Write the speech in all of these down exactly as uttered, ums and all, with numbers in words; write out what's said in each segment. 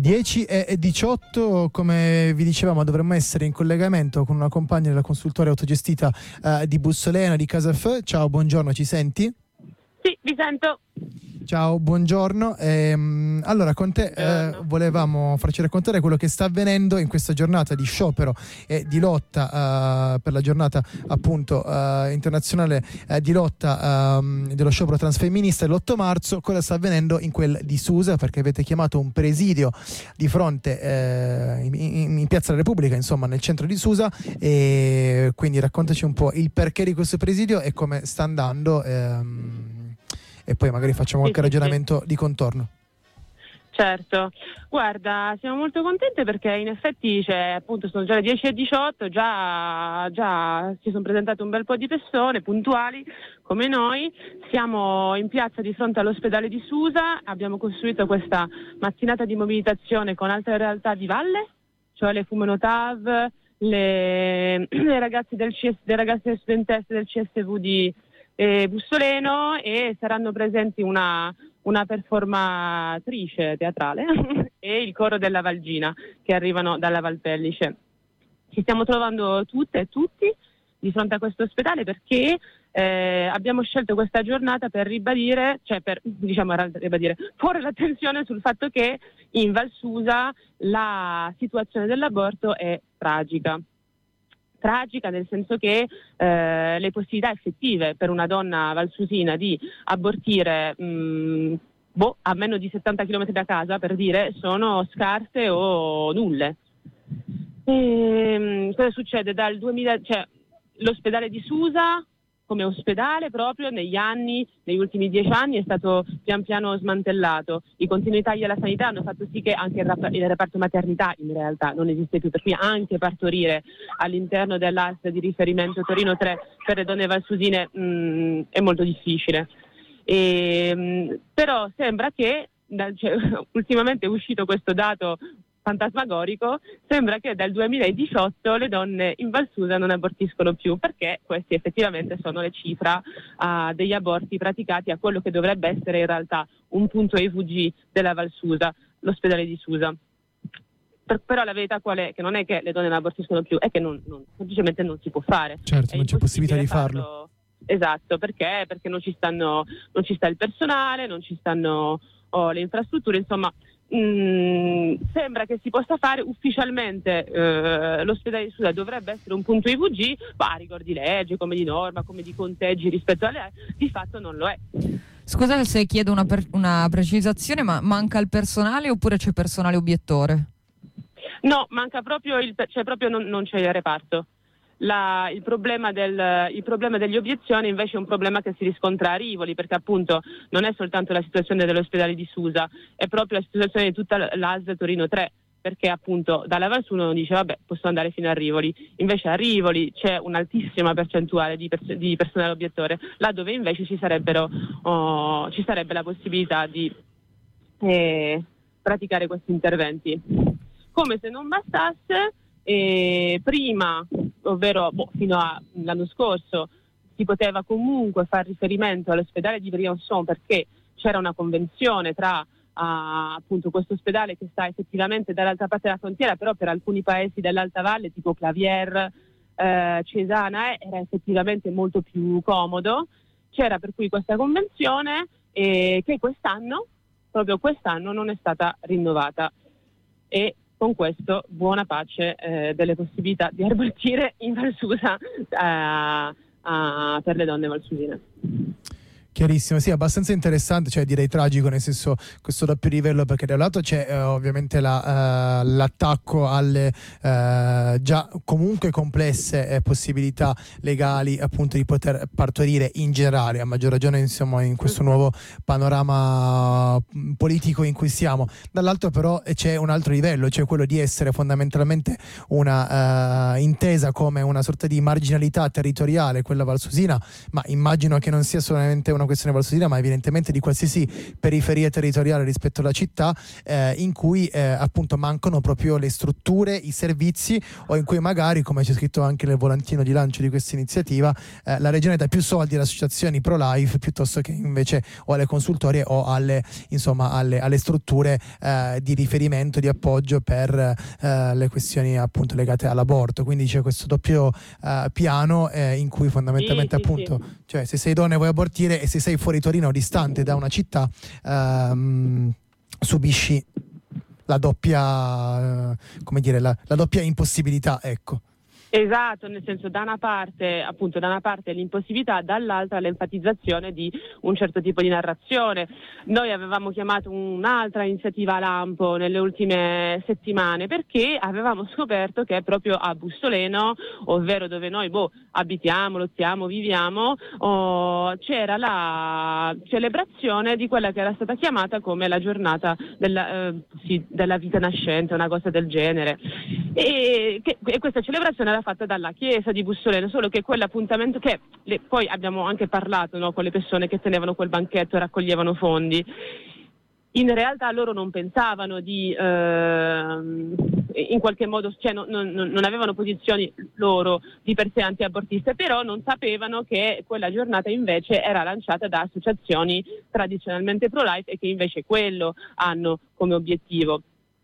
dieci e diciotto, come vi dicevamo dovremmo essere in collegamento con una compagna della consultoria autogestita eh, di Bussoleno, di Casaf. Ciao, buongiorno, ci senti? Sì, vi sento. Ciao, buongiorno. Ehm, allora, con te eh, volevamo farci raccontare quello che sta avvenendo in questa giornata di sciopero e di lotta eh, per la giornata appunto eh, internazionale eh, di lotta eh, dello sciopero transfemminista l'otto marzo. Cosa sta avvenendo in quel di Susa? Perché avete chiamato un presidio di fronte eh, in, in, in Piazza della Repubblica, insomma nel centro di Susa, e quindi raccontaci un po' il perché di questo presidio e come sta andando. Ehm, e poi magari facciamo qualche sì, ragionamento sì. di contorno. Certo, guarda, siamo molto contente perché in effetti c'è, appunto, sono già le dieci e diciotto, già, già si sono presentate un bel po' di persone puntuali come noi. Siamo in piazza di fronte all'ospedale di Susa, abbiamo costruito questa mattinata di mobilitazione con altre realtà di valle, cioè le Fumenotav, le, le ragazze del C S, le ragazze studentesse del C S V di eh, Bussoleno, e saranno presenti una una performatrice teatrale e il coro della Valgina che arrivano dalla Valpellice. Ci stiamo trovando tutte e tutti di fronte a questo ospedale perché eh, abbiamo scelto questa giornata per ribadire, cioè per diciamo ribadire, porre l'attenzione sul fatto che in Val Susa la situazione dell'aborto è tragica. Tragica nel senso che eh, le possibilità effettive per una donna valsusina di abortire mh, boh, a meno di settanta chilometri da casa, per dire, sono scarse o nulle. E, mh, cosa succede? Dal duemila, cioè, l'ospedale di Susa come ospedale proprio negli anni, negli ultimi dieci anni è stato pian piano smantellato. I continui tagli alla sanità hanno fatto sì che anche il, rap- il reparto maternità in realtà non esiste più, per cui anche partorire all'interno dell'A S di riferimento Torino tre per le donne valsusine mh, è molto difficile. E, mh, però sembra che da, cioè, ultimamente è uscito questo dato fantasmagorico, sembra che dal duemiladiciotto le donne in Val Susa non abortiscono più, perché questi effettivamente sono le cifre uh, degli aborti praticati a quello che dovrebbe essere in realtà un punto I V G della Val Susa, l'ospedale di Susa. Per, però la verità qual è? Che non è che le donne non abortiscono più, è che non, non, semplicemente non si può fare. Certo, è non c'è possibilità di farlo. farlo. Esatto, perché? Perché non ci stanno, non ci sta il personale, non ci stanno oh, le infrastrutture, insomma. Mm, sembra che si possa fare ufficialmente. Eh, l'ospedale di Susa dovrebbe essere un punto I V G, ma ricordi legge, come di norma, come di conteggi rispetto alle altre, di fatto non lo è. Scusa se chiedo una, per- una precisazione, ma manca il personale oppure c'è personale obiettore? No, manca proprio il, cioè proprio non, non c'è il reparto. La, il, problema del, il problema delle obiezioni invece è un problema che si riscontra a Rivoli, perché appunto non è soltanto la situazione dell'ospedale di Susa, è proprio la situazione di tutta l'A S L Torino tre, perché appunto dalla Val Susa uno dice vabbè, posso andare fino a Rivoli, invece a Rivoli c'è un'altissima percentuale di, pers- di personale obiettore, là dove invece ci sarebbero oh, ci sarebbe la possibilità di eh, praticare questi interventi. Come se non bastasse, E prima, ovvero boh, fino all'anno scorso, si poteva comunque far riferimento all'ospedale di Briançon perché c'era una convenzione tra uh, appunto questo ospedale che sta effettivamente dall'altra parte della frontiera, però per alcuni paesi dell'Alta Valle tipo Clavier, eh, Cesana eh, era effettivamente molto più comodo. C'era per cui questa convenzione eh, che quest'anno, proprio quest'anno, non è stata rinnovata. E con questo buona pace eh, delle possibilità di abortire in Val Susa eh, uh, per le donne valsusine. Chiarissimo, sì, abbastanza interessante, cioè direi tragico, nel senso questo doppio livello, perché da un lato c'è eh, ovviamente la, uh, l'attacco alle uh, già comunque complesse eh, possibilità legali appunto di poter partorire in generale, a maggior ragione insomma in questo nuovo panorama politico in cui siamo. Dall'altro però c'è un altro livello, cioè quello di essere fondamentalmente una uh, intesa come una sorta di marginalità territoriale, quella valsusina, ma immagino che non sia solamente una una questione valsodina, ma evidentemente di qualsiasi periferia territoriale rispetto alla città, eh, in cui eh, appunto mancano proprio le strutture, i servizi, o in cui magari, come c'è scritto anche nel volantino di lancio di questa iniziativa, eh, la regione dà più soldi alle associazioni pro-life piuttosto che invece o alle consultorie o alle, insomma, alle, alle strutture eh, di riferimento, di appoggio per eh, le questioni appunto legate all'aborto. Quindi c'è questo doppio eh, piano eh, in cui fondamentalmente sì, sì, appunto sì. cioè se sei donna e vuoi abortire e se sei fuori Torino, distante da una città, ehm, subisci la doppia eh, come dire la, la doppia impossibilità, ecco. Esatto, nel senso, da una parte appunto da una parte l'impossibilità, dall'altra l'enfatizzazione di un certo tipo di narrazione. Noi avevamo chiamato un'altra iniziativa Lampo nelle ultime settimane perché avevamo scoperto che proprio a Bussoleno, ovvero dove noi boh, abitiamo, lottiamo, viviamo, oh, c'era la celebrazione di quella che era stata chiamata come la giornata della, eh, sì, della vita nascente, una cosa del genere. E, che, e questa celebrazione era fatta dalla chiesa di Bussoleno, solo che quell'appuntamento che le, poi abbiamo anche parlato, no, con le persone che tenevano quel banchetto e raccoglievano fondi, in realtà loro non pensavano di eh, in qualche modo, cioè non, non, non avevano posizioni loro di per sé antiabortiste, però non sapevano che quella giornata invece era lanciata da associazioni tradizionalmente pro-life e che invece quello hanno come obiettivo.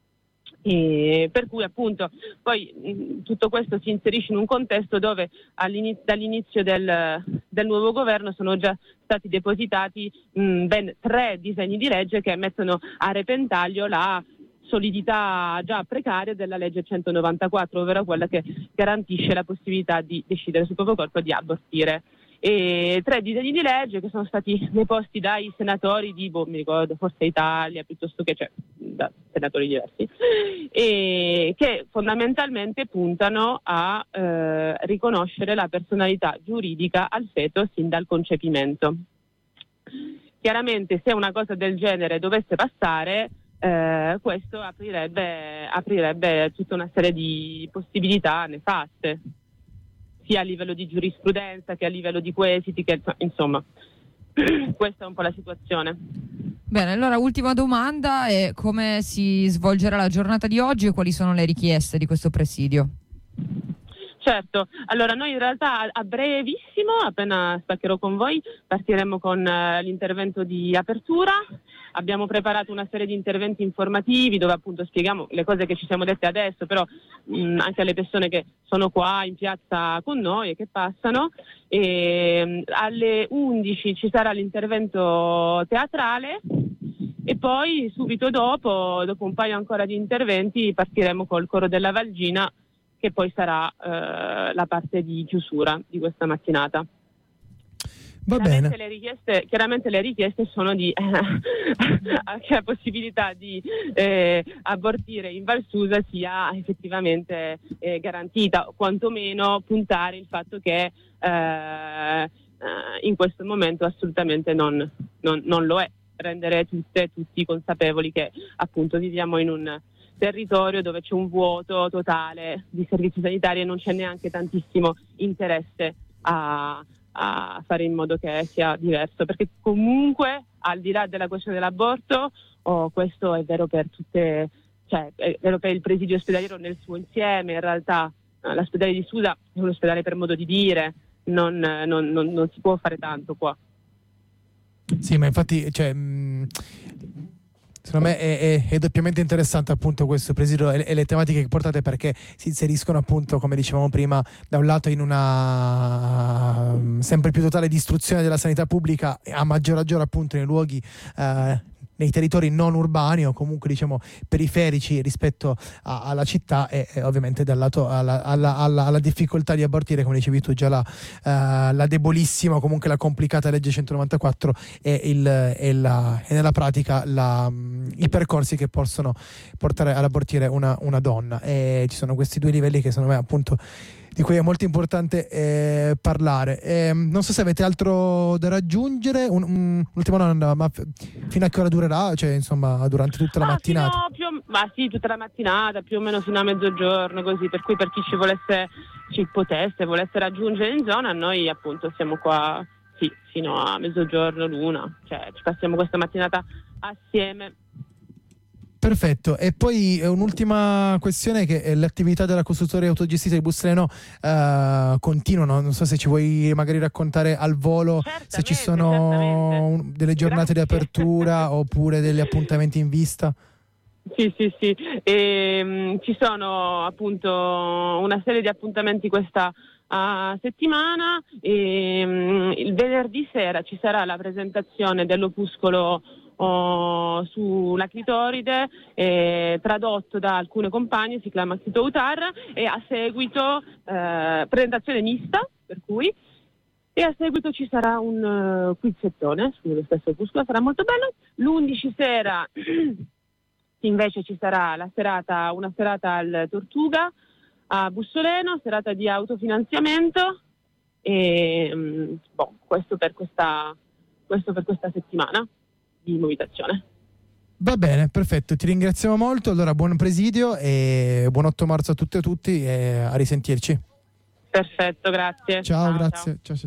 E per cui appunto poi mh, tutto questo si inserisce in un contesto dove dall'inizio del, del nuovo governo sono già stati depositati mh, ben tre disegni di legge che mettono a repentaglio la solidità già precaria della legge centonovantaquattro, ovvero quella che garantisce la possibilità di decidere sul proprio corpo e di abortire. E tre disegni di legge che sono stati deposti dai senatori di, boh, mi ricordo, Forza Italia, piuttosto che, cioè, da senatori diversi, e che fondamentalmente puntano a eh, riconoscere la personalità giuridica al feto sin dal concepimento. Chiaramente se una cosa del genere dovesse passare, eh, questo aprirebbe, aprirebbe tutta una serie di possibilità nefaste, sia a livello di giurisprudenza che a livello di quesiti, che insomma questa è un po' la situazione. Bene, allora ultima domanda è: come si svolgerà la giornata di oggi e quali sono le richieste di questo presidio? Certo, allora noi in realtà a brevissimo, appena staccherò con voi, partiremo con uh, l'intervento di apertura. Abbiamo preparato una serie di interventi informativi dove appunto spieghiamo le cose che ci siamo dette adesso, però mh, anche alle persone che sono qua in piazza con noi e che passano. E, mh, alle undici ci sarà l'intervento teatrale e poi subito dopo, dopo un paio ancora di interventi, partiremo col coro della Valgina, che poi sarà eh, la parte di chiusura di questa mattinata. Va chiaramente bene. Le richieste, chiaramente le richieste sono di eh, anche la possibilità di eh, abortire in Val Susa sia effettivamente eh, garantita, o quantomeno puntare il fatto che eh, in questo momento assolutamente non, non, non lo è, rendere tutte tutti consapevoli che appunto viviamo in un territorio dove c'è un vuoto totale di servizi sanitari e non c'è neanche tantissimo interesse a, a fare in modo che sia diverso, perché comunque al di là della questione dell'aborto, oh, questo è vero per tutte, cioè è vero per il presidio ospedaliero nel suo insieme. In realtà eh, l'ospedale di Susa è un ospedale per modo di dire, non, non, non, non si può fare tanto qua. Sì, ma infatti, cioè, mh, secondo me è, è, è doppiamente interessante appunto questo presidio e, e le tematiche che portate, perché si inseriscono appunto, come dicevamo prima, da un lato in una um, sempre più totale distruzione della sanità pubblica, a maggior ragione appunto nei luoghi uh, nei territori non urbani o comunque diciamo periferici rispetto a, alla città, e, e ovviamente dal lato alla, alla, alla, alla difficoltà di abortire, come dicevi tu già, la, uh, la debolissima o comunque la complicata legge centonovantaquattro e, il, e, la, e nella pratica la, um, i percorsi che possono portare ad abortire una, una donna. E ci sono questi due livelli che secondo me appunto di cui è molto importante eh, parlare. Eh, non so se avete altro da raggiungere. Un, un, un'ultima domanda, ma f- fino a che ora durerà? Cioè, insomma, durante tutta la ah, mattinata? Più o, ma sì, tutta la mattinata, più o meno fino a mezzogiorno, così, per cui per chi ci volesse, ci potesse, volesse raggiungere in zona, noi appunto siamo qua sì, fino a mezzogiorno, l'una, cioè ci passiamo questa mattinata assieme. Perfetto, e poi un'ultima questione, che è l'attività della costruttoria autogestita di Bussaleno uh, continuano, non so se ci vuoi magari raccontare al volo se ci sono un, delle giornate Grazie. di apertura oppure degli appuntamenti in vista. Sì, sì, sì, e, um, ci sono appunto una serie di appuntamenti questa uh, settimana e um, il venerdì sera ci sarà la presentazione dell'opuscolo Oh, sulla clitoride, eh, tradotto da alcune compagne, si chiama Clitoutar, e a seguito eh, presentazione mista, per cui e a seguito ci sarà un uh, quizzettone sullo stesso opuscolo, sarà molto bello. L'undici sera invece ci sarà la serata, una serata al Tortuga a Bussoleno, serata di autofinanziamento e um, boh, questo per questa questo per questa settimana di mobilitazione. Va bene, perfetto, ti ringraziamo molto. Allora, buon presidio e buon otto marzo a tutte e a tutti e a risentirci. Perfetto, grazie. Ciao, ciao grazie. Ciao. Ciao.